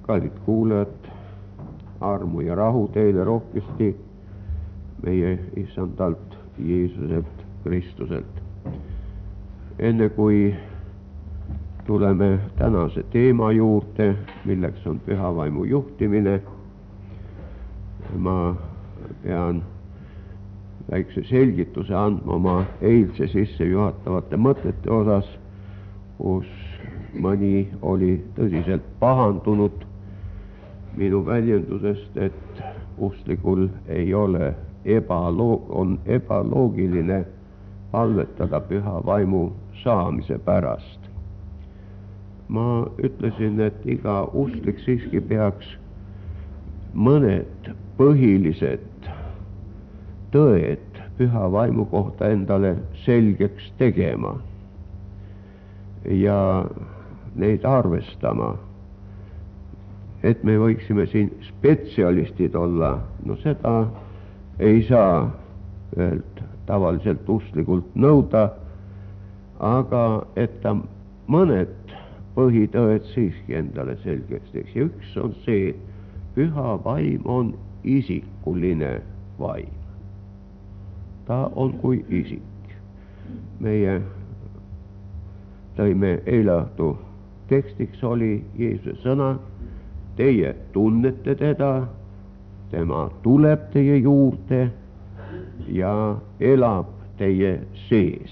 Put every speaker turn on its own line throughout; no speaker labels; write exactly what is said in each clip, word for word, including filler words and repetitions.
Kallid kuulajad, armu ja rahu teile rohkesti meie issandalt Jeesuselt Kristuselt. Enne kui tuleme tänase teema juurde, milleks on püha vaimu juhtimine, ma pean väikse selgituse andma oma eilse sissejuhatavate mõtete osas, kus mõni oli tõsiselt pahandunud minu väljendusest, et usklikul ei ole ebaloog, on ebaloogiline palvetada püha vaimu saamise pärast. Ma ütlesin, et iga usklik siiski peaks mõned põhilised tõed püha vaimu kohta endale selgeks tegema ja neid arvestama, et me võiksime siin spetsialistid olla. No seda ei saa ühelt tavaliselt usklikult nõuda, aga et ta mõned põhitõed siiski endale selgeks teeks. Ja üks on see, püha vaim on isikuline vaim. Ta on kui isik. Meie tõime eile õhtu tekstiks oli Jeesuse sõna, teie tunnete teda, tema tuleb teie juurde ja elab teie sees.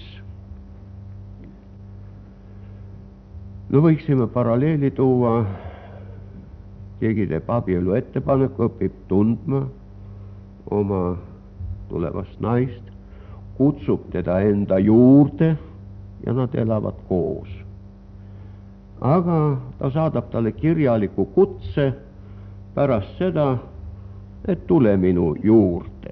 No võiksime paralleeli tuua, keegi teeb abielu ettepaneku, õpib tundma oma tulevast naist, kutsub teda enda juurde ja nad elavad koos. Aga ta saadab talle kirjaliku kutse pärast seda, et tule minu juurde.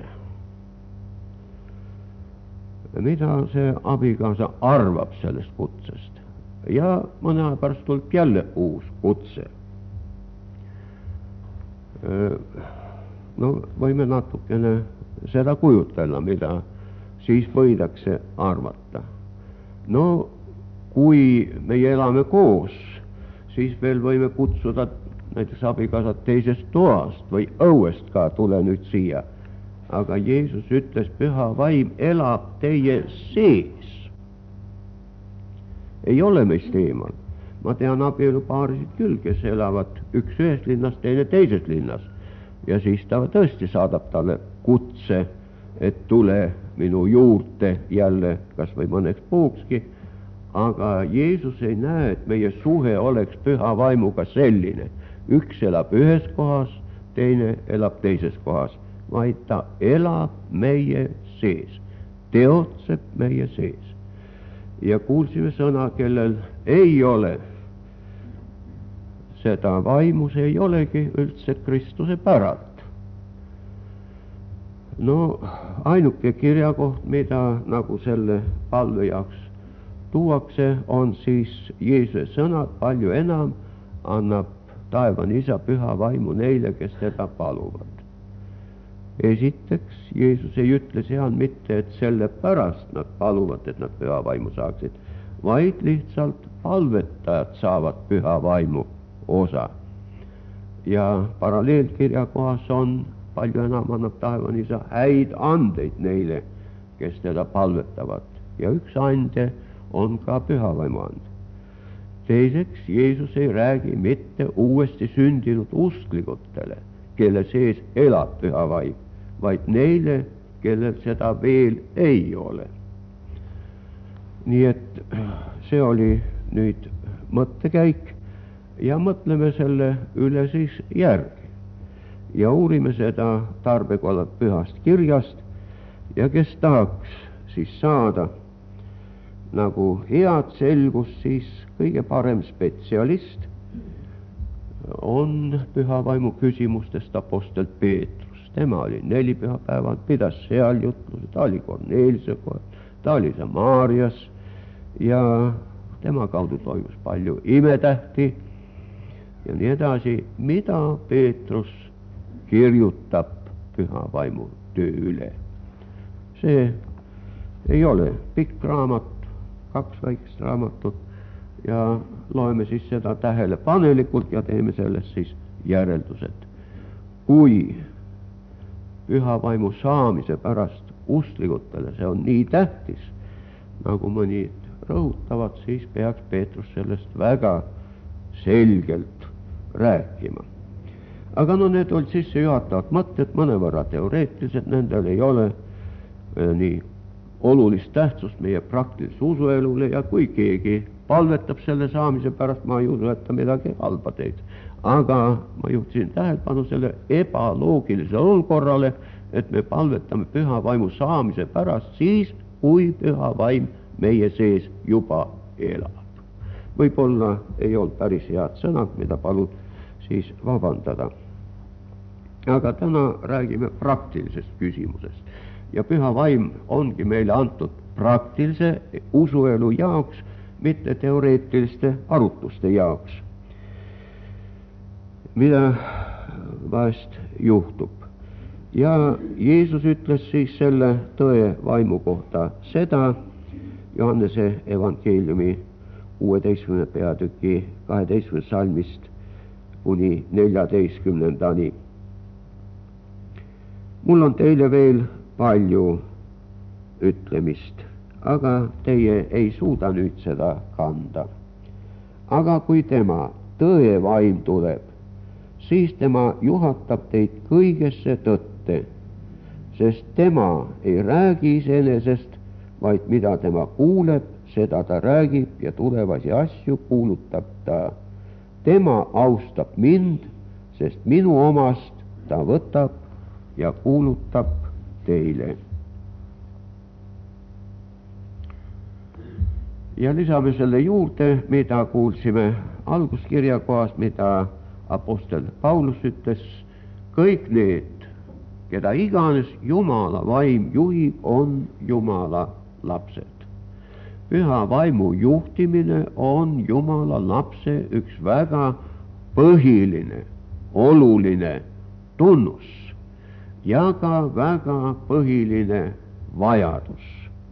Mida see abikaasa arvab sellest kutsest? Ja mõne aja pärast tuleb jälle uus kutse. No võime natukene seda kujutella, mida siis võidakse arvata. No kui meie elame koos, siis veel võime kutsuda näiteks abikaasat teisest toast või õuest ka, tule nüüd siia. Aga Jeesus ütles, püha vaim elab teie sees. Ei ole meist eemal. Ma tean abielupaarisid küll, kes elavad üks ühes linnas, teine teises linnas. Ja siis ta tõesti saadab talle kutse, et tule minu juurde jälle, kas või mõneks puukski. Aga Jeesus ei näe, et meie suhe oleks püha vaimuga selline. Üks elab ühes kohas, teine elab teises kohas, vaid ta elab meie sees, teotseb meie sees. Ja kuulsime sõna, kellel ei ole seda vaimu, see ei olegi üldse Kristuse päralt. No ainuke kirjakoht, mida nagu selle palve jaoks tuuakse, on siis Jeesuse sõnad, palju enam annab taevane isa püha vaimu neile, kes teda paluvad. Esiteks, Jeesus ei ütle seal mitte, et selle pärast nad paluvad, et nad püha vaimu saaksid, vaid lihtsalt palvetajad saavad püha vaimu osa. Ja paralleelkirja kohas on, palju enam annab taevane isa häid andeid neile, kes teda palvetavad. Ja üks ande on ka püha vaimu ande. Teiseks, Jeesus ei räägi mitte uuesti sündinud usklikutele, kelle sees elab püha vaim, vaid neile, kellel seda veel ei ole. Nii et see oli nüüd mõttekäik ja mõtleme selle üle siis järgi. Ja uurime seda tarbekolla pühast kirjast ja kes tahaks siis saada nagu head selgust, siis kõige parem spetsialist on püha vaimu küsimustest apostel Peetrus. Tema oli neli pühapäevad, pidas seal jutluse, ta oli Korneliuse kohal, ta oli Samaarias ja tema kaudu toimus palju imetähti ja nii edasi, mida Peetrus kirjutab püha vaimu töö üle. See ei ole pikk raamat, kaks väikest raamatut ja loeme siis seda tähelepanelikult ja teeme sellest siis järeldused. Kui püha vaimu saamise pärast usklikutele see on nii tähtis, nagu mõni rõhutavad, siis peaks Peetrus sellest väga selgelt rääkima. Aga no need olid sissejuhatavad mõtted, mõnevõrra teoreetilised, nendel ei ole nii olulist tähtsust meie praktilise usuelule ja kui keegi palvetab selle saamise pärast, ma ei usu, et ta midagi halba teed. Aga ma juhtisin tähelepanu selle ebaloogilisele olukorrale, et me palvetame püha vaimu saamise pärast siis, kui püha vaim meie sees juba elab. Võib-olla ei olnud päris head sõnad, mida palun siis vabandada. Aga täna räägime praktilisest küsimusest. Ja püha vaim ongi meile antud praktilise usuelu jaoks, mitte teoreetiliste arutluste jaoks. Mida vahest juhtub. Ja Jeesus ütles siis selle tõe vaimu kohta seda Johannese evangeeliumi kuueteistkümnenda peatüki kaheteistkümnendast salmist kuni neljateistkümnendani. Mul on teile veel palju ütlemist, aga teie ei suuda nüüd seda kanda. Aga kui tema tõe vaim tuleb, siis tema juhatab teid kõigesse tõtte, sest tema ei räägi iseenesest, vaid mida tema kuuleb, seda ta räägib ja tulevasi asju kuulutab ta. Tema austab mind, sest minu omast ta võtab ja kuulutab teile. Ja lisame selle juurde, mida kuulsime alguskirja kohas, mida apostel Paulus ütles, kõik need, keda iganes Jumala vaim juhib, on Jumala lapsed. Püha vaimu juhtimine on Jumala lapse üks väga põhiline, oluline tunnus ja ka väga põhiline vajadus.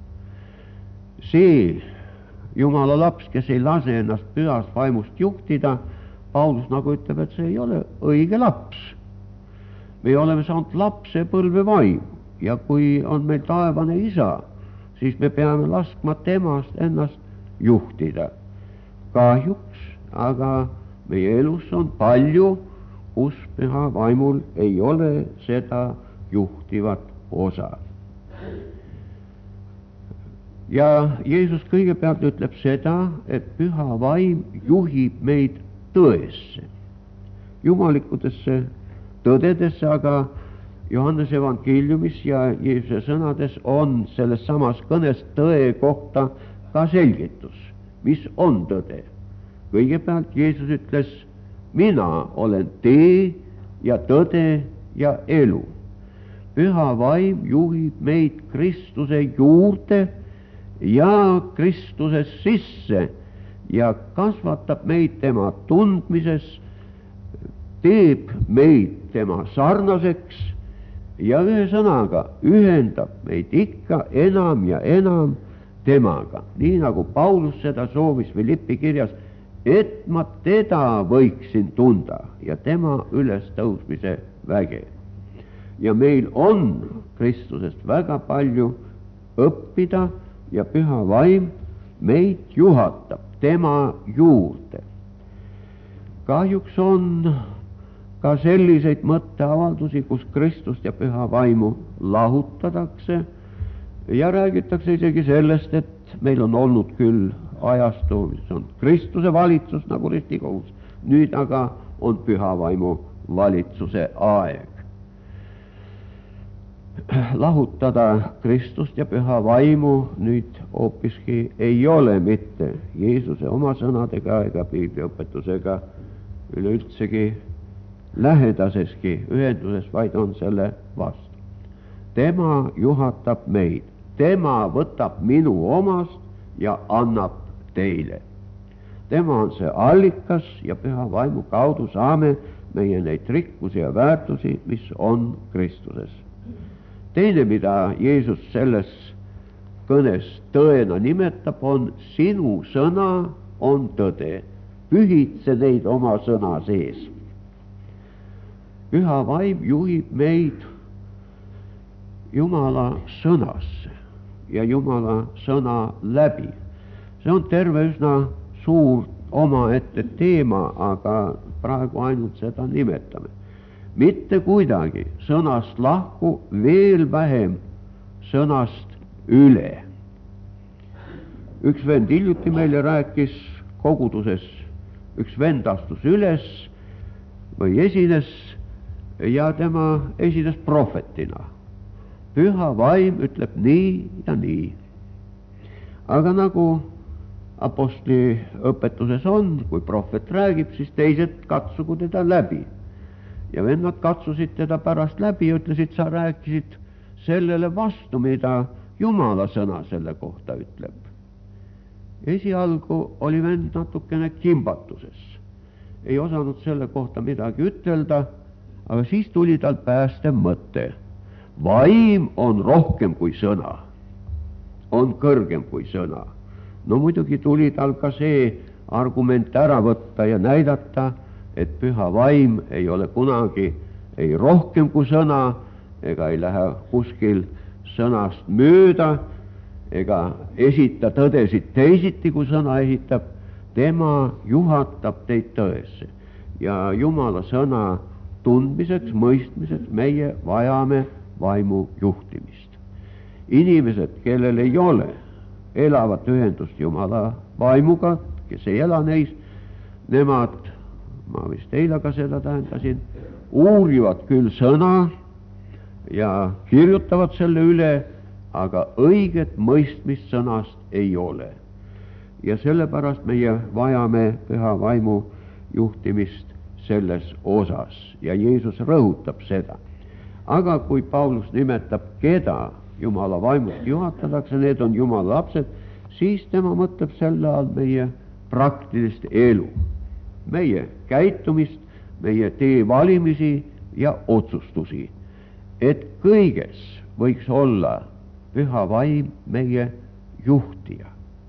See Jumala laps, kes ei lase ennast pühast vaimust juhtida, Paulus nagu ütleb, et see ei ole õige laps. Me oleme saanud lapsepõlve vaimu ja kui on meil taevane isa, siis me peame laskma temast ennast juhtida. Kahjuks, aga meie elus on palju, kus püha vaimul ei ole seda juhtivat osa. Ja Jeesus kõigepealt ütleb seda, et püha vaim juhib meid tõesse, jumalikutesse tõdedesse, aga Johannese evangeeliumis ja Jeesuse sõnades on selles samas kõnes tõe kohta ka selgitus, mis on tõde. Kõigepealt Jeesus ütles, mina olen tee ja tõde ja elu. Püha vaim juhib meid Kristuse juurde ja Kristuse sisse ja kasvatab meid tema tundmises, teeb meid tema sarnaseks ja ühe sõnaga ühendab meid ikka enam ja enam temaga. Nii nagu Paulus seda soovis Filippi kirjas, et ma teda võiksin tunda ja tema ülestõusmise väge. Ja meil on Kristusest väga palju õppida ja püha vaim meid juhatab tema juurde. Kahjuks on ka selliseid mõtteavaldusi, kus Kristust ja püha vaimu lahutatakse ja räägitakse isegi sellest, et meil on olnud küll ajastu, mis on Kristuse valitsus nagu ristikohus, nüüd aga on püha vaimu valitsuse aeg. Lahutada Kristust ja püha vaimu nüüd hoopiski ei ole mitte Jeesuse oma sõnadega ega piibliõpetusega üleüldsegi lähedaseski ühenduses, vaid on selle vastu. Tema juhatab meid, tema võtab minu omast ja annab teile. Tema on see allikas ja püha vaimu kaudu saame meie neid rikkusi ja väärtusi, mis on Kristuses. Teine, mida Jeesus selles kõnes tõena nimetab, on sinu sõna on tõde. Pühitse neid oma sõna sees. Püha vaim juhib meid Jumala sõnasse ja Jumala sõna läbi. See on terve üsna suur omaette teema, aga praegu ainult seda nimetame. Mitte kuidagi sõnast lahku, veel vähem sõnast üle. Üks vend hiljuti meile rääkis koguduses, üks vend astus üles või esines ja tema esines prohvetina. Püha vaim ütleb nii ja nii. Aga nagu apostli õpetuses on, kui prohvet räägib, siis teised katsugu teda läbi. Ja vennad katsusid teda pärast läbi ja ütlesid, sa rääkisid sellele vastu, mida Jumala sõna selle kohta ütleb. Esialgu oli vend natukene kimbatuses. Ei osanud selle kohta midagi ütelda, aga siis tuli tal päästev mõte. Vaim on rohkem kui sõna, on kõrgem kui sõna. No muidugi tuli tal ka see argument ära võtta ja näidata, et püha vaim ei ole kunagi ei rohkem kui sõna, ega ei lähe kuskil sõnast mööda, ega esita tõdesid teisiti, kui sõna esitab. Tema juhatab teid tõesse ja Jumala sõna tundmiseks, mõistmiseks meie vajame vaimu juhtimist. Inimesed, kellel ei ole elavat ühendust Jumala vaimuga, kes ei ela neis, nemad, ma vist eile ka seda tähendasin, uurivad küll sõna ja kirjutavad selle üle, aga õiget mõistmist sõnast ei ole. Ja sellepärast meie vajame püha vaimu juhtimist selles osas ja Jeesus rõhutab seda. Aga kui Paulus nimetab, keda Jumala vaimust juhatatakse, need on Jumala lapsed, siis tema mõtleb selle all meie praktilist elu, meie käitumist, meie tee valimisi ja otsustusi, et kõiges võiks olla püha vaim meie juhtija.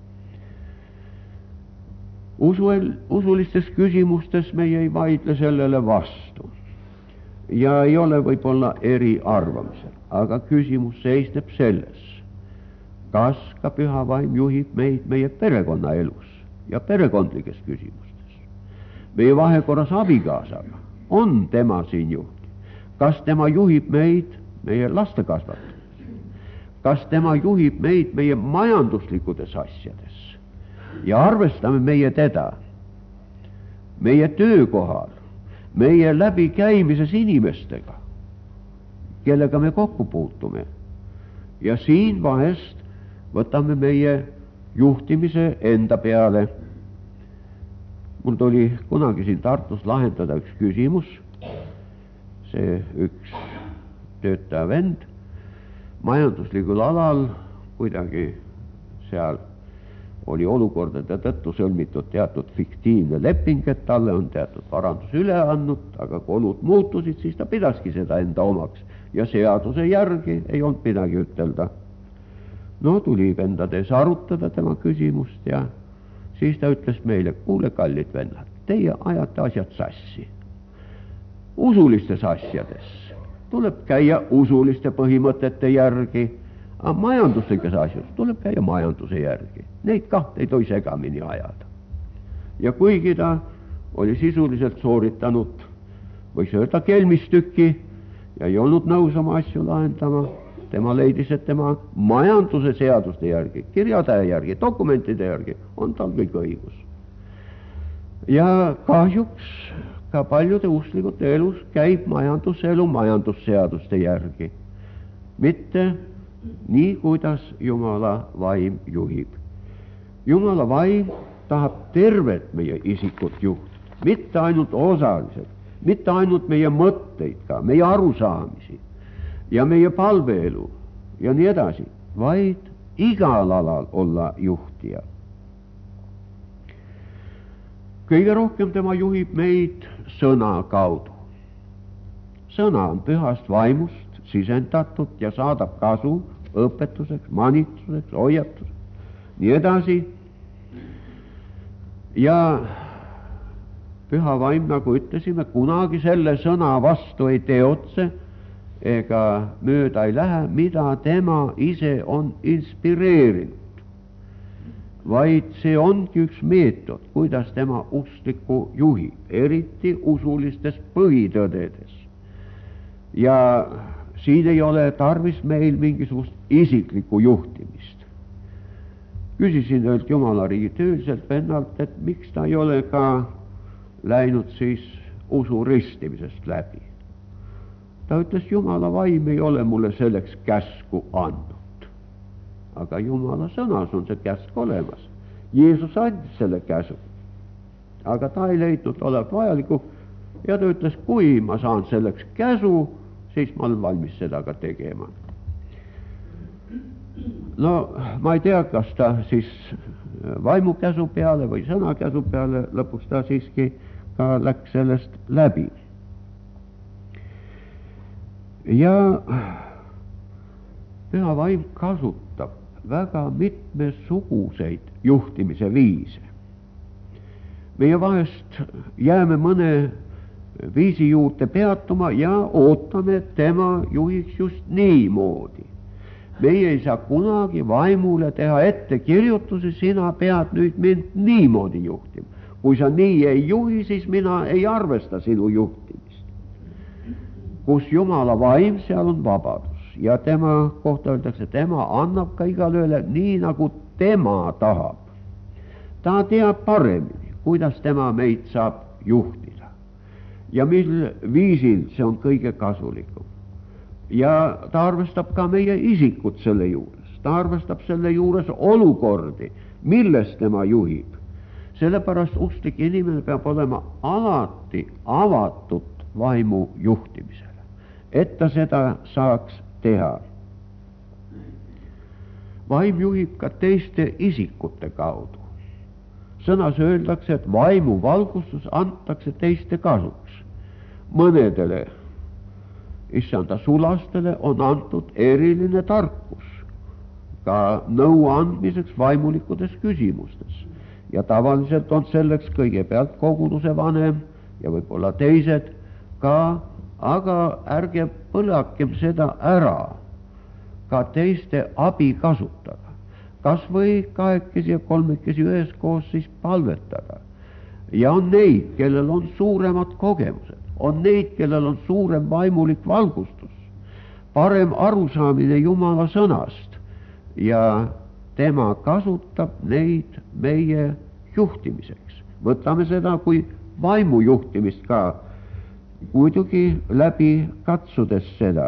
Usuel, usulistes küsimustes meie ei vaidle sellele vastu ja ei ole võib-olla eri arvamisel, aga küsimus seisneb selles, kas ka püha vaim juhib meid meie perekonnaelus ja perekondlikes küsimustes. Meie vahekorras abikaasaga on tema siin juht. Kas tema juhib meid meie laste kasvatamises? Kas tema juhib meid meie majanduslikkudes asjades? Ja arvestame meie teda, meie töökohal, meie läbikäimises inimestega, kellega me kokku puutume. Ja siin vahest võtame meie juhtimise enda peale. Mul tuli kunagi siin Tartus lahendada üks küsimus. See üks töötaja vend majanduslikul alal kuidagi seal oli olukordade tõttu sõlmitud teatud fiktiivne leping, et talle on teatud varandus üle andnud, aga kui olud muutusid, siis ta pidaski seda enda omaks ja seaduse järgi ei olnud midagi ütelda. No tuli vendades arutada tema küsimust ja siis ta ütles meile, kuule kallid vennad, teie ajate asjad sassi. Usulistes asjades tuleb käia usuliste põhimõtete järgi, aga majanduslikes asjus tuleb käia majanduse järgi. Neid kahte ei tohi segamini ajada. Ja kuigi ta oli sisuliselt sooritanud, võiks öelda kelmistükki ja ei olnud nõus oma asju lahendama, tema leidis, et tema majanduse seaduste järgi, kirjatähe järgi, dokumentide järgi on tal kõik õigus. Ja kahjuks ka paljude usklike elus käib majanduselu majandusseaduste järgi, mitte nii, kuidas Jumala vaim juhib. Jumala vaim tahab tervet meie isikut juhtida, mitte ainult osaliselt, mitte ainult meie mõtteid ka, meie arusaamisi ja meie palveelu ja nii edasi, vaid igal alal olla juhtija. Kõige rohkem tema juhib meid sõna kaudu. Sõna on pühast vaimust sisendatud ja saadab kasu õpetuseks, manitsuseks, hoiatuseks, nii edasi. Ja Püha Vaim, nagu ütlesime, kunagi selle sõna vastu ei teotse ega mööda ei lähe, mida tema ise on inspireerinud, vaid see ongi üks meetod, kuidas tema usklikku juhib, eriti usulistes põhitõdedes. Ja siin ei ole tarvis meil mingisugust isiklikku juhtimist. Küsisin ühelt Jumala riigi tööliselt vennalt, et miks ta ei ole ka läinud siis usu ristimisest läbi. Ta ütles, Jumala Vaim ei ole mulle selleks käsku andnud. Aga Jumala sõnas on see käsk olemas. Jeesus andis selle käsu. Aga ta ei leidnud olevat vajalikku ja ta ütles, kui ma saan selleks käsu, siis ma olen valmis seda ka tegema. No ma ei tea, kas ta siis vaimukäsu peale või sõnakäsu peale, lõpuks ta siiski ka läks sellest läbi. Ja Püha Vaim kasutab väga mitmesuguseid juhtimise viise. Meie vahest jääme mõne viisi juurde peatuma ja ootame, et tema juhiks just niimoodi. Meie ei saa kunagi vaimule teha ettekirjutusi, sina pead nüüd mind niimoodi juhtima. Kui sa nii ei juhi, siis mina ei arvesta sinu juhtimist. Kus Jumala Vaim, seal on vabadus ja tema kohta öeldakse, tema annab ka igalööle nii, nagu tema tahab. Ta teab paremini, kuidas tema meid saab juhtida ja mil viisil see on kõige kasulikum. Ja ta arvestab ka meie isikut selle juures, ta arvestab selle juures olukordi, milles tema juhib. Sellepärast usklik inimene peab olema alati avatud vaimu juhtimisele, et ta seda saaks teha. Vaim juhib ka teiste isikute kaudu. Sõnas öeldakse, et vaimu valgustus antakse teiste kasuks. Mõnedele issanda sulastele on antud eriline tarkus ka nõu andmiseks vaimulikkudes küsimustes. Ja tavaliselt on selleks kõigepealt koguduse vanem ja võib-olla teised ka, aga ärge põlakem seda ära, ka teiste abi kasutada. Kas või kahekesi ja kolmekesi üheskoos siis palvetada. Ja on neid, kellel on suuremad kogemused, on neid, kellel on suurem vaimulik valgustus, parem arusaamine Jumala sõnast ja tema kasutab neid meie juhtimiseks. Võtame seda kui vaimu juhtimist ka, muidugi läbi katsudes seda.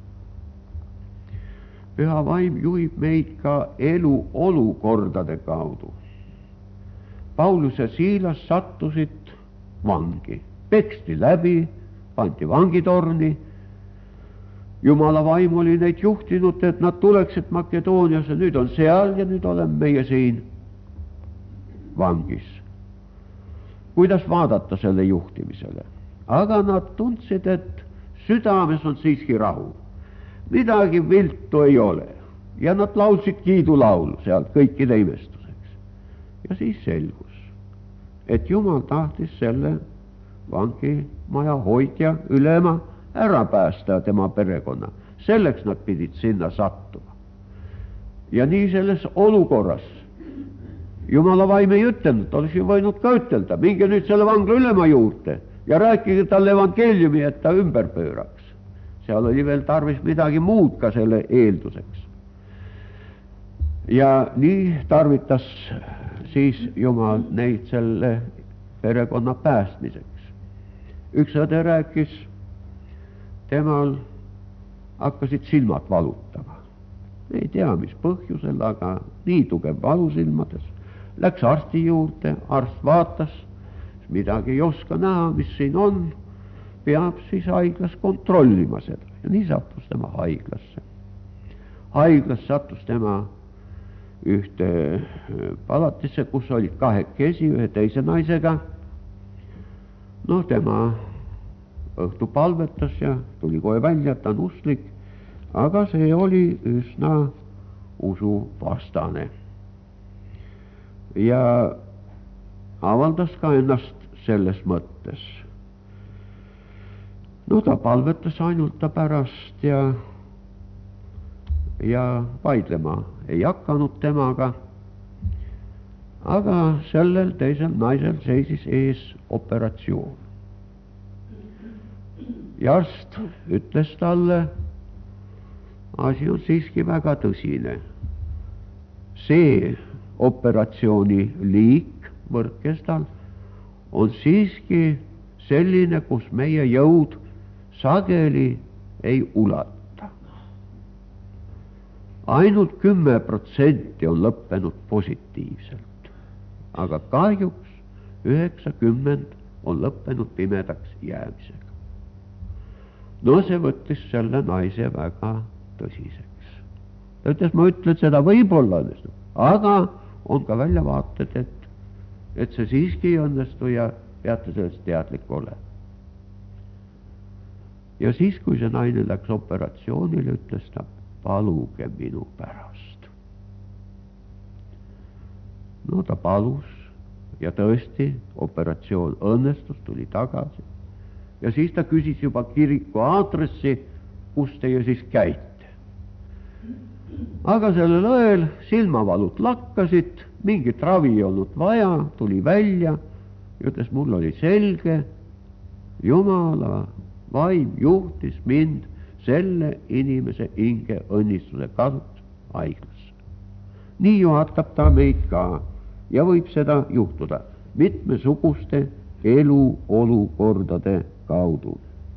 Püha Vaim juhib meid ka elu olukordade kaudu. Paulus ja Siilas sattusid vangi, peksti läbi, pandi vangitorni. Jumala Vaim oli neid juhtinud, et nad tuleksid Makedooniasse, nüüd on seal ja nüüd oleme meie siin vangis. Kuidas vaadata selle juhtimisele? Aga nad tundsid, et südames on siiski rahu. Midagi viltu ei ole. Ja nad laulsid kiidulaulu sealt kõikide imestuseks. Ja siis selgus, et Jumal tahtis selle vangimaja hoidja ülema ära päästa tema perekonna. Selleks nad pidid sinna sattuma. Ja nii selles olukorras Jumala Vaim ei ütelnud, oleks ju võinud ka ütelda, minge nüüd selle vangla ülema juurde ja rääkige talle evangeeliumi, et ta ümber pööraks. Seal oli veel tarvis midagi muud ka selle eelduseks. Ja nii tarvitas siis Jumal neid selle perekonna päästmiseks. Üks õde rääkis, temal hakkasid silmad valutama. Ei tea, mis põhjusel, aga nii tugev valu silmades. Läks arsti juurde, arst vaatas, midagi ei oska näha, mis siin on, peab siis haiglas kontrollima seda. Ja nii sattus tema haiglasse. Haiglas sattus tema ühte palatisse, kus olid kahekesi ühe teise naisega. No tema õhtu palvetas ja tuli kohe välja, et ta on usklik, aga see oli üsna usuvastane. Ja avaldas ka ennast selles mõttes. No ta palvetas ainult ta pärast ja, ja vaidlema ei hakanud temaga, aga sellel teisel naisel seisis ees operatsioon. Ja arst ütles talle, asi on siiski väga tõsine. See operatsiooni liik võrkestal on siiski selline, kus meie jõud sageli ei ulata. Ainult kümme protsenti on lõppenud positiivselt, aga kahjuks üheksakümmend on lõppenud pimedaks jäämisega. No see võttis selle naise väga tõsiseks. Ta ütles, ma ütlen seda võib-olla õnnestub, aga on ka väljavaated, et, et see siiski ei õnnestu ja peate sellest teadlik olema. Ja siis, kui see naine läks operatsioonile, ütles ta, paluge minu pärast. No ta palus ja tõesti operatsioon õnnestus, tuli tagasi. Ja siis ta küsis juba kiriku aadressi, kus teie siis käite. Aga sellel õel silmavalud lakkasid, mingit ravi ei olnud vaja, tuli välja, ütles, mul oli selge, Jumala vaim juhtis mind selle inimese hinge õnnistuse kasuks haiglasse. Nii juhatab ta meid ka ja võib seda juhtuda mitmesuguste eluolukordade kaudu.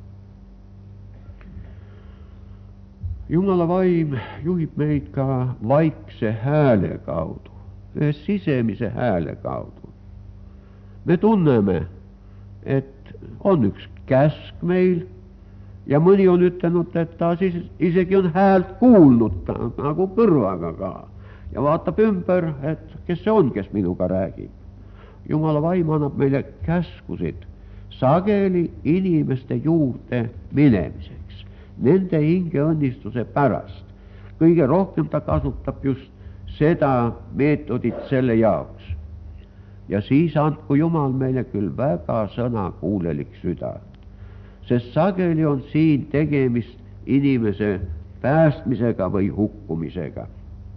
Jumala vaim juhib meid ka vaikse hääle kaudu, ühe sisemise hääle kaudu. Me tunneme, et on üks käsk meil ja mõni on ütelnud, et ta siis isegi on häält kuulnud ta, nagu kõrvaga ka ja vaatab ümber, et kes see on, kes minuga räägib. Jumala vaim annab meile käskusid sageli inimeste juurde minemiseks, nende hingeõnnistuse pärast. Kõige rohkem ta kasutab just seda meetodit selle jaoks. Ja siis andku Jumal meile küll väga sõnakuulelik süda, sest sageli on siin tegemist inimese päästmisega või hukkumisega.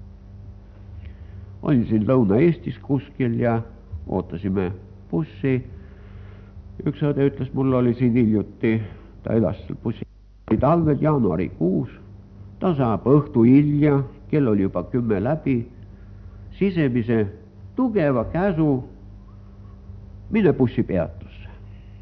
Olin siin Lõuna-Eestis kuskil ja ootasime bussi. Üks õde ütles, mul oli siin hiljuti, ta elas bussi talvel jaanuarikuus, ta saab õhtu hilja, kell oli juba kümme läbi, sisemise tugeva käsu, mine bussi peatusse.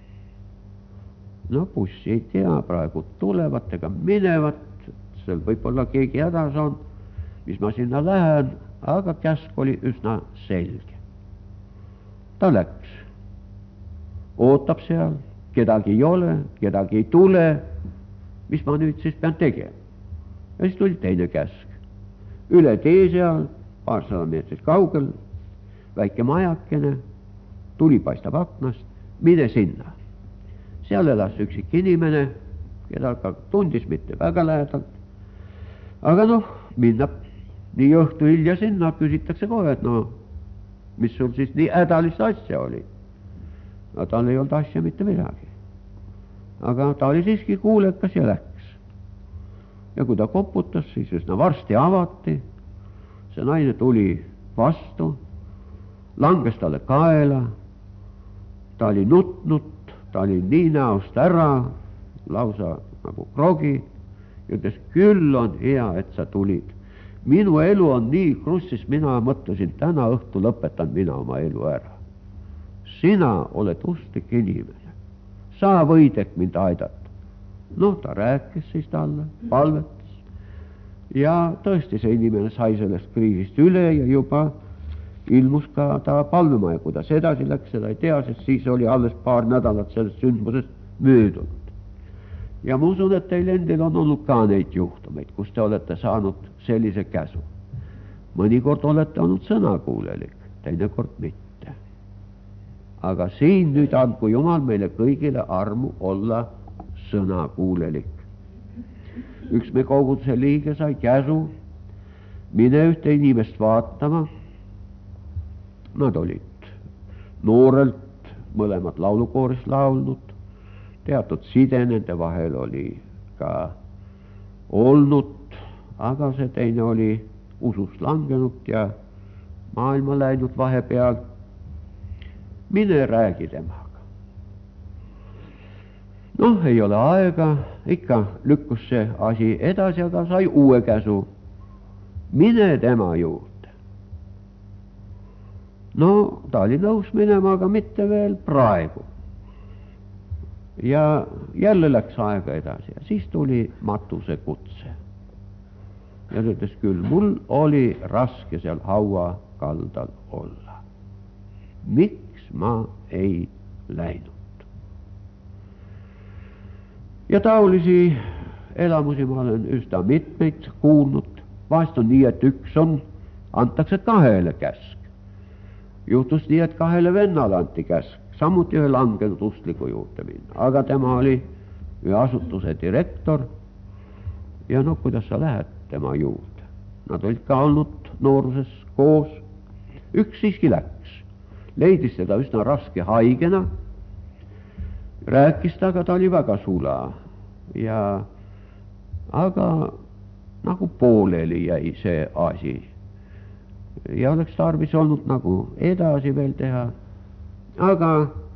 No bussi ei tea, praegu tulevad ega minevad, seal võib-olla keegi hädas on, mis ma sinna lähen, aga käsk oli üsna selge. Ta läks. Ootab seal, kedagi ei ole, kedagi ei tule, mis ma nüüd siis pean tegema. Ja siis tuli teine käsk. Üle tee seal, paarsada meetrit kaugel, väike majakene, tuli paistab aknast, mine sinna. Seal elas üksik inimene, keda ka tundis mitte väga lähedalt. Aga noh, minna nii õhtu hilja sinna, küsitakse kohe, et no, mis sul siis nii hädalist asja oli. No tal ei olnud asja mitte midagi. Aga ta oli siiski kuulekas ja läks. Ja kui ta koputas, siis üsna varsti avati. See naine tuli vastu, langes talle kaela, ta oli nutnud, ta oli nii näost ära, lausa nagu krogi, ja ütles, küll on hea, et sa tulid. Minu elu on nii krussis, mina mõtlesin, täna õhtu lõpetan mina oma elu ära. Sina oled ustlik inimene, sa võid ehk mind aidata. Noh, ta rääkis siis talle, palvetas ja tõesti see inimene sai sellest kriisist üle ja juba ilmus ka ta palvema ja kui ta sedasi läks, seda ei tea, sest siis oli alles paar nädalat sellest sündmusest möödunud. Ja ma usun, et teil endil on olnud ka neid juhtumeid, kus te olete saanud sellise käsu. Mõnikord olete olnud sõnakuulelik, teinekord mitte. Aga siin nüüd andku Jumal meile kõigile armu olla sõnakuulelik. Üks me koguduse liige sai käsu, mine ühte inimest vaatama. Nad olid noorelt mõlemad laulukooris laulnud, teatud side nende vahel oli ka olnud, aga see teine oli usust langenud ja maailma läinud vahepeal. Mine räägi temaga. Noh, ei ole aega, ikka lükkus see asi edasi, aga sai uue käsu. Mine tema juurde. No, ta oli nõus minema, aga mitte veel praegu. Ja jälle läks aega edasi ja siis tuli Matuse kutse. Ja ta ütles küll, mul oli raske seal haua kaldal olla. Miks ma ei läinud? Ja taolisi elamusi ma olen üsna mitmeid kuulnud. Vahest on nii, et üks on, antakse kahele käsk. Juhtus nii, et kahele vennale anti käsk, samuti ühe langenud ustliku juurde minna. Aga tema oli ühe asutuse direktor ja no kuidas sa lähed tema juurde? Nad olid ka olnud nooruses koos. Üks siiski läks. Leidis teda üsna raske haigena. Rääkis ta, aga ta oli väga sula. Ja, aga nagu pooleli jäi see asi. Ja oleks tarvis olnud nagu edasi veel teha. Aga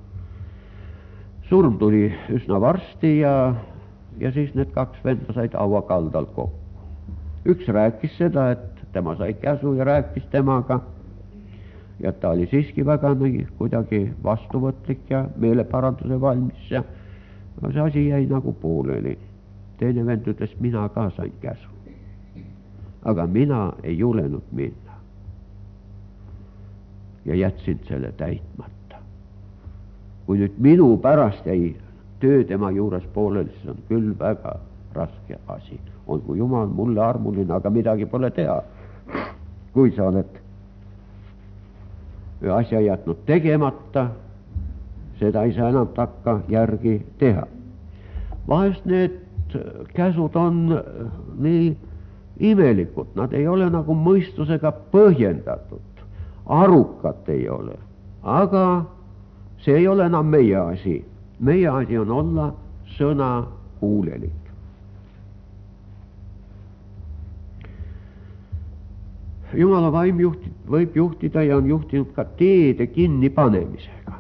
surm tuli üsna varsti ja, ja siis need kaks venda said haua kaldal kokku. Üks rääkis seda, et tema sai käsu ja rääkis temaga. Ja ta oli siiski väga nii, kuidagi vastuvõtlik ja meeleparanduse valmis ja see asi jäi nagu pooleli. Teine vend ütles, mina ka sain käsu. Aga mina ei julenud minna. Ja jätsin selle täitmata. Kui nüüd minu pärast jäi töö tema juures pooleli, siis on küll väga raske asi. On kui Jumal mulle armuline, aga midagi pole teha. Kui sa oled asja jätnud tegemata, seda ei saa enam takka järgi teha. Vahest need käsud on nii imelikud, nad ei ole nagu mõistusega põhjendatud, arukad ei ole, aga see ei ole enam meie asi. Meie asi on olla sõna kuulelik. Jumala vaim juhti, võib juhtida ja on juhtinud ka teede kinnipanemisega.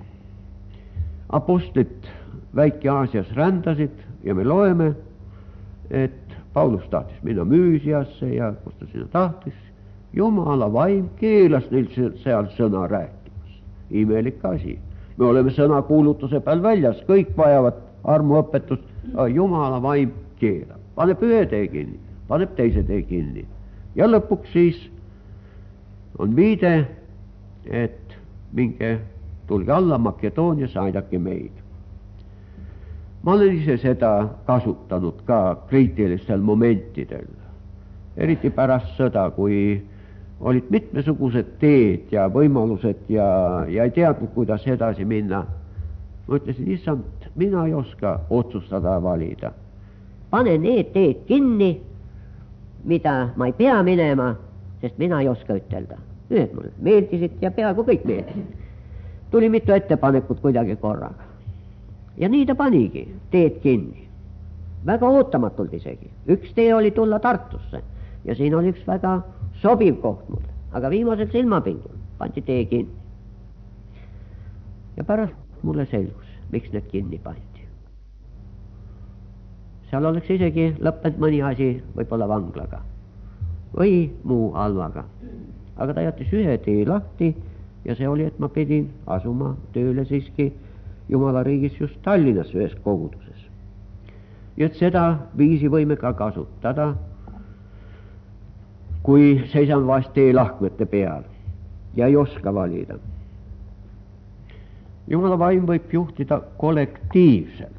Apostlid Väike-Aasias rändasid ja me loeme, et Paulus tahtis minna Müüsiasse ja kus ta sinna tahtis. Jumala vaim keelas neil seal sõna rääkimas. Imelik asi. Me oleme sõna kuulutuse peal väljas, kõik vajavad armuõpetust, aga Jumala vaim keelab. Paneb ühe tee kinni, paneb teise tee kinni. Ja lõpuks siis on viide, et minge, tulge alla Makedoonias, aidake meid. Ma olen ise seda kasutanud ka kriitilistel momentidel. Eriti pärast sõda, kui olid mitmesugused teed ja võimalused ja, ja ei teadnud, kuidas edasi minna. Ma ütlesin, issand, mina ei oska otsustada valida.
Pane need teed kinni, mida ma ei pea minema, sest mina ei oska ütelda. Ühed mulle meeldisid ja peaaegu kõik meeldisid. Tuli mitu ettepanekut kuidagi korraga. Ja nii ta panigi teed kinni. Väga ootamatult isegi. Üks tee oli tulla Tartusse ja siin oli üks väga sobiv koht mulle. Aga viimasel silmapingul pandi tee kinni. Ja pärast mulle selgus, miks need kinni pandi. Seal oleks isegi lõppenud mõni asi võib-olla vanglaga või muu halvaga. Aga ta jättis ühe tee lahti ja see oli, et ma pidin asuma tööle siiski Jumala riigis just Tallinnas ühes koguduses. Ja et seda viisi võime ka kasutada, kui seisan vahest tee lahkmete peal ja ei oska valida. Jumala vaim võib juhtida kollektiivselt.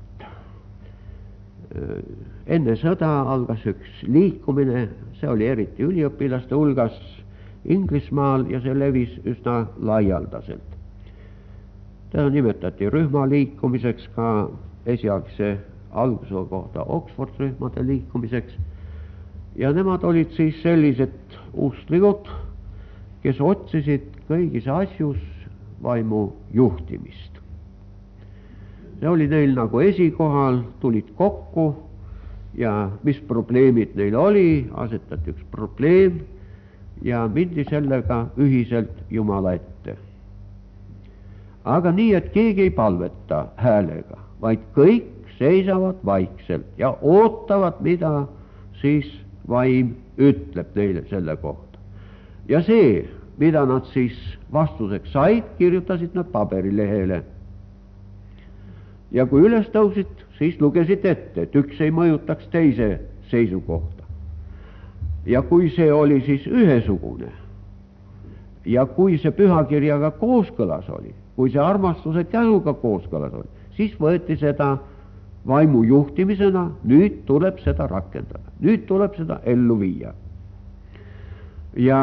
Enne sõda algas üks liikumine, see oli eriti üliõpilaste hulgas Inglismaal ja see levis üsna laialdaselt. Teda nimetati rühmaliikumiseks, ka esialgse alguse kohta Oxford rühmade liikumiseks. Ja nemad olid siis sellised usklikud, kes otsisid kõigis asjus vaimu juhtimist.
see oli neil nagu esikohal, tulid kokku ja mis probleemid neil oli, asetati üks probleem ja mindi sellega ühiselt Jumala ette. Aga nii, et keegi ei palveta häälega, vaid kõik seisavad vaikselt ja ootavad, mida siis vaim ütleb neile selle kohta. Ja see, mida nad siis vastuseks said, kirjutasid nad paberilehele. Ja kui üles tõusid, siis lugesid ette, et üks ei mõjutaks teise seisukohta. Ja kui see oli siis ühesugune ja kui see pühakirjaga kooskõlas oli, kui see armastuse käsuga kooskõlas oli, siis võeti seda vaimu juhtimisena, nüüd tuleb seda rakendada, nüüd tuleb seda ellu viia. Ja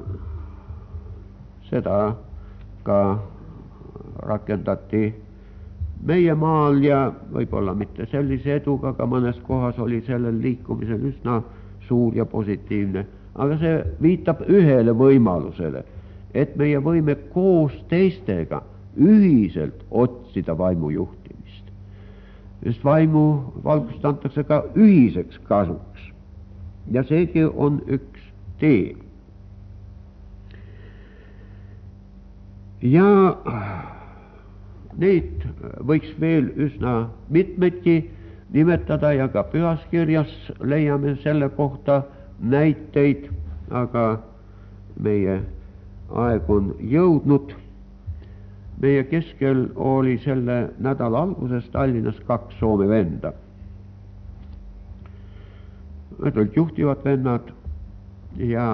seda ka rakendati meie maal ja võib-olla mitte sellise eduga, aga mõnes kohas oli sellel liikumisel üsna suur ja positiivne. Aga see viitab ühele võimalusele, et meie võime koos teistega ühiselt otsida vaimu juhtimist. Sest vaimu valgust antakse ka ühiseks kasuks. Ja seegi on üks tee. Ja neid võiks veel üsna mitmedki nimetada ja ka pühas kirjas leiame selle kohta näiteid, aga meie aeg on jõudnud. Meie keskel oli selle nädala alguses Tallinnas kaks Soome venda. Need olid juhtivad vennad ja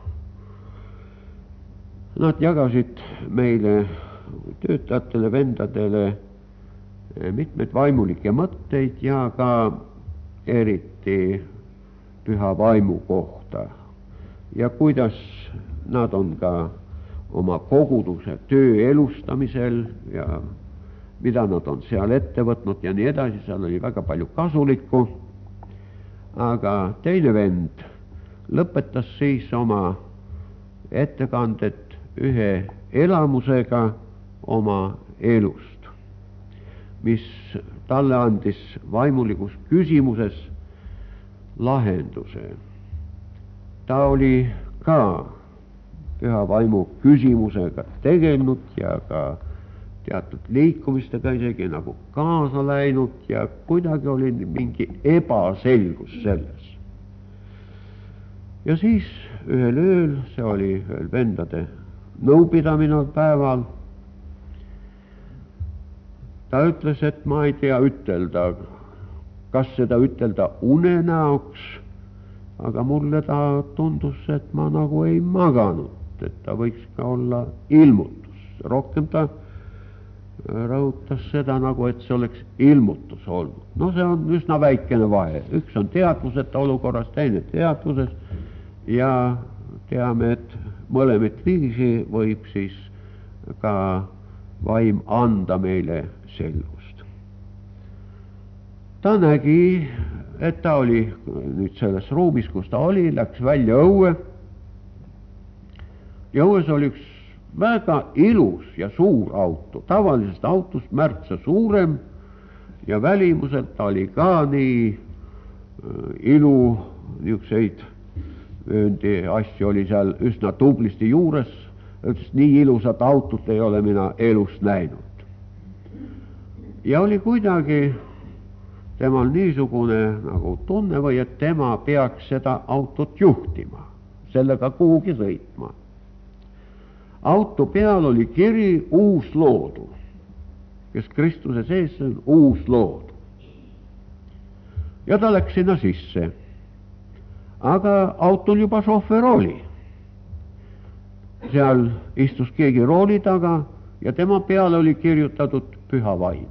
nad jagasid meile töötajatele, vendadele mitmeid vaimulikke mõtteid ja ka eriti püha vaimu kohta ja kuidas nad on ka oma koguduse töö elustamisel ja mida nad on seal ette võtnud ja nii edasi, seal oli väga palju kasulikku. Aga teine vend lõpetas siis oma ettekandet ühe elamusega oma elust, mis talle andis vaimulikus küsimuses lahenduse. Ta oli ka püha vaimu küsimusega tegelenud ja ka teatud liikumistega isegi nagu kaasa läinud ja kuidagi oli mingi ebaselgus selles. Ja siis ühel ööl, see oli ühel vendade nõupidamine päeval, ta ütles, et ma ei tea ütelda, kas seda ütelda unenäoks, aga mulle ta tundus, et ma nagu ei maganud, et ta võiks ka olla ilmutus. Rohkem ta rõhutas seda nagu, et see oleks ilmutus olnud. No see on üsna väikene vahe. Üks on teadvuseta olukorras, teine teadvuses ja teame, et mõlemit viisi võib siis ka vaim anda meile selgust. Ta nägi, et ta oli nüüd selles ruumis, kus ta oli, läks välja õue. Ja õues oli üks väga ilus ja suur auto, tavalisest autost märksa suurem ja välimuselt ta oli ka nii ilu, niisuguseid ööndi asju oli seal üsna tublisti juures, ütles, nii ilusat autot ei ole mina elust näinud. Ja oli kuidagi temal niisugune nagu tunne või, et tema peaks seda autot juhtima, sellega kuhugi sõitma. Auto peal oli kiri uus loodu, kes Kristuse sees on uus loodu. Ja ta läks sinna sisse. Aga autol juba šohver oli. Seal istus keegi rooli taga ja tema peale oli kirjutatud püha vaim.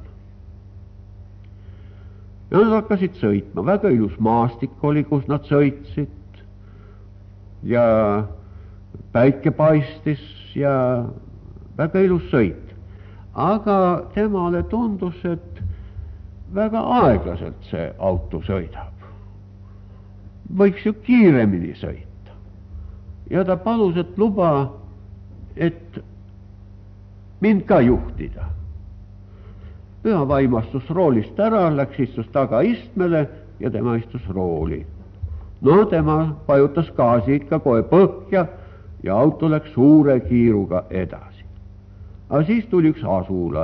Ja nad hakkasid sõitma, väga ilus maastik oli, kus nad sõitsid ja päike paistis ja väga ilus sõit. Aga temale tundus, et väga aeglaselt see auto sõidab. Võiks ju kiiremini sõita. Ja ta palus, et luba, et mind ka juhtida. Püha Vaim astus roolist ära, läks istus tagaistmele ja tema istus rooli. No tema vajutas gaasi ikka kohe põhja ja auto läks suure kiiruga edasi. Aga siis tuli üks asula.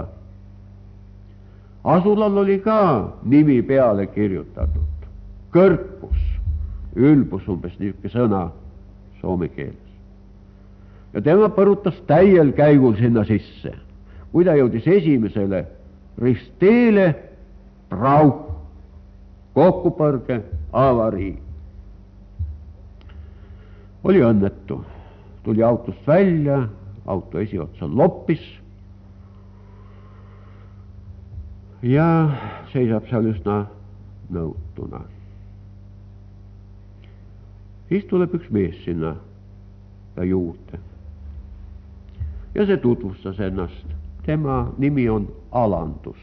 Asulal oli ka nimi peale kirjutatud. Kõrpus, ülbus umbes niisugune sõna soome keeles. Ja tema põrutas täiel käigul sinna sisse. Kui ta jõudis esimesele risteele, prauk, kokkupõrge, avarii. Oli õnnetu. Tuli autost välja, auto esiotsa loppis ja seisab seal üsna nõutuna. Siis tuleb üks mees sinna ta juurde ja see tutvustas ennast. Tema nimi on Alandus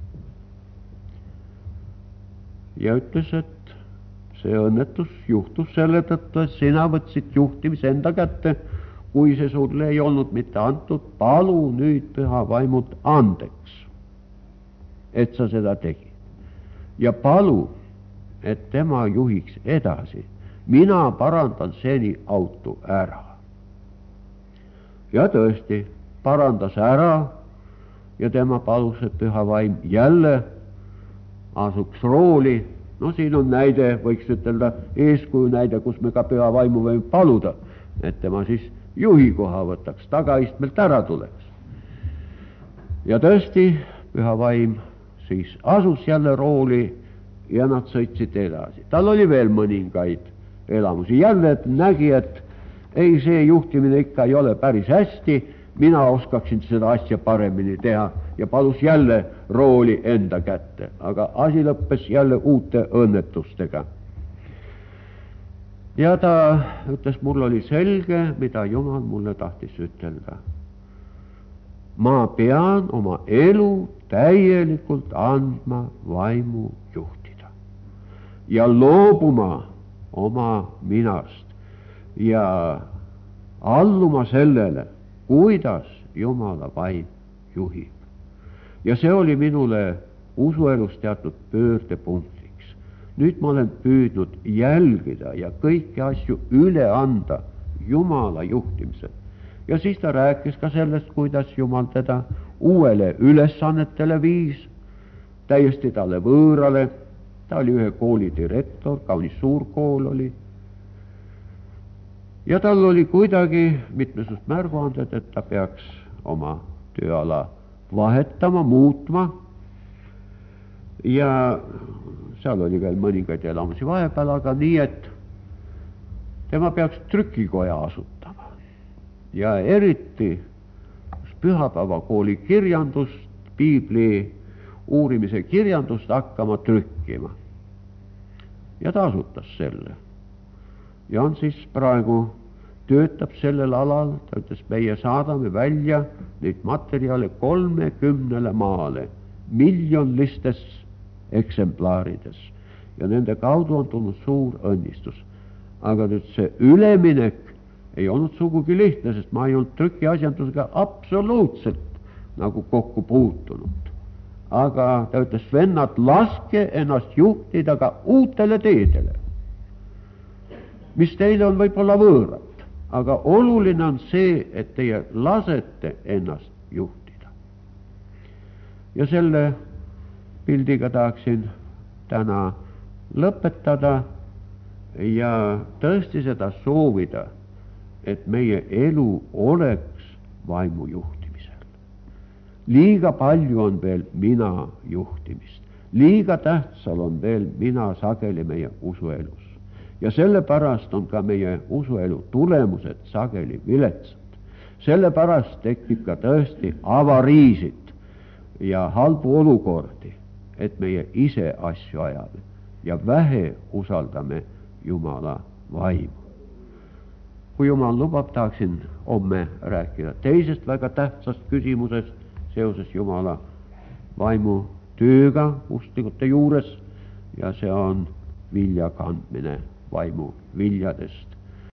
ja ütles, et see õnnetus juhtus selle tõttu, et sina võtsid juhtimise enda kätte, kui see sulle ei olnud mitte antud, palu nüüd Püha Vaimult andeks, et sa seda tegid. Ja palu, et tema juhiks edasi. Mina parandan seni auto ära. Ja tõesti, parandas ära ja tema palus, et Püha Vaim jälle asuks rooli. No siin on näide, võiks ütelda eeskuju näide, kus me ka Püha Vaimu võime paluda, et tema siis juhi koha võtaks, tagaistmelt ära tuleks. Ja tõesti, Püha Vaim siis asus jälle rooli ja nad sõitsid edasi. Tal oli veel mõningaid elamusi. Jälle et nägi, et ei, see juhtimine ikka ei ole päris hästi, mina oskaksin seda asja paremini teha ja palus jälle rooli enda kätte, aga asi lõppes jälle uute õnnetustega. Ja ta ütles, mul oli selge, mida Jumal mulle tahtis ütelda. Ma pean oma elu täielikult andma Vaimu juhtida ja loobuma oma minast ja alluma sellele, kuidas Jumala Vaim juhib. Ja see oli minule usuelus teatud pöördepunktiks. Nüüd ma olen püüdnud jälgida ja kõiki asju üle anda Jumala juhtimisel. Ja siis ta rääkis ka sellest, kuidas Jumal teda uuele ülesannetele viis, täiesti talle võõrale. Ta oli ühe kooli direktor, kaunis suur kool oli. Ja tal oli kuidagi mitmesugused märguanded, et ta peaks oma tööala vahetama, muutma. Ja seal oli veel mõningaid elamusi vahepeal, aga nii, et tema peaks trükikoja asutama. Ja eriti pühapäevakooli kirjandust, piibli uurimise kirjandust hakkama trükkima. Ja ta asutas selle. Ja on siis praegu töötab sellel alal, ta ütles, meie saadame välja neid materjale kolmekümnele maale, miljonlistes eksemplaarides. Ja nende kaudu on tulnud suur õnnistus. Aga nüüd see üleminek ei olnud sugugi lihtne, sest ma ei olnud trükiasjandusega absoluutselt nagu kokku puutunud. Aga ta ütles, vennad, laske ennast juhtida ka uutele teedele, mis teile on võib-olla võõrad. Aga oluline on see, et teie lasete ennast juhtida. Ja selle pildiga tahaksin täna lõpetada ja tõesti seda soovida, et meie elu oleks Vaimu juhtimisel. Liiga palju on veel mina juhtimist. Liiga tähtsal on veel mina sageli meie usuelus. Ja sellepärast on ka meie usuelu tulemused sageli viletsad. Sellepärast tekib ka tõesti avariisid ja halbu olukordi, et meie ise asju ajame ja vähe usaldame Jumala vaimu. Kui Jumal lubab, tahaksin homme rääkida teisest väga tähtsast küsimusest seoses Jumala vaimu tööga ustlikute juures ja see on vilja kandmine vaimu viljadest.